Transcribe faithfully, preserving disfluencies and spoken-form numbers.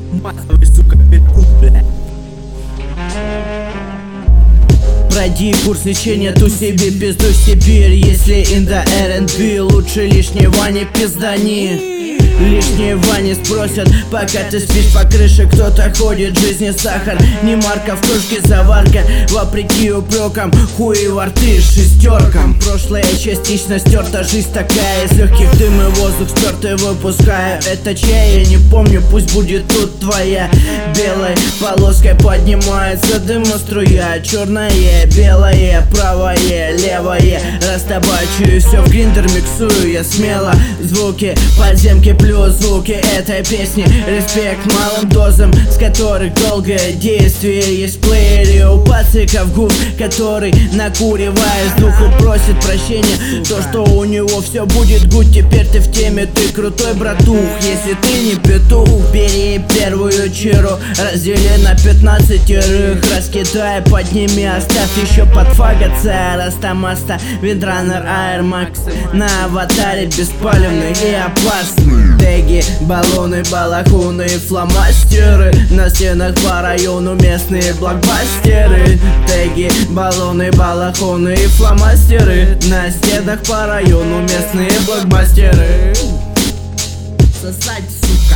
Массовый, сука, петух, бля. Пройди курс лечения, ту себе пизду Сибирь. Если инда эр энд би, лучше лишнего не пиздани. Лишнего не спросят, пока ты спишь по крыше. Кто-то ходит, в жизни сахар, не марка, в кружке заварка. Вопреки упрекам, хуи во рты шестеркам. Прошлое частично стерта, жизнь такая. Из легких дым и воздух спертый выпускаю. Это чай, я не помню, пусть будет тут твоя. Белой полоской поднимается дыма струя. Черное, белое, правое, левое. Растабачиваю все в гриндер, миксую я смело. Звуки подземки плюс звуки этой песни. Респект малым дозам, с которых долгое действие. Есть плееры у пациков губ, который, накуривая с духу, просит прощения. То, что у него все будет гуд, теперь ты в теме, ты крутой братух. Если ты не петух, бери первую чиру, раздели на пятнадцатерых, раскидай, подними, оставь еще под фагоца. Растамаста, Виндранер, Air Max, на аватаре беспалевный и опасный. Теги, баллоны, балахуны, фломастеры, на стенах по району местные блокбастеры. Теги, баллоны, балахуны и фломастеры, на стенах по району местные блокбастеры. Сосать, сука.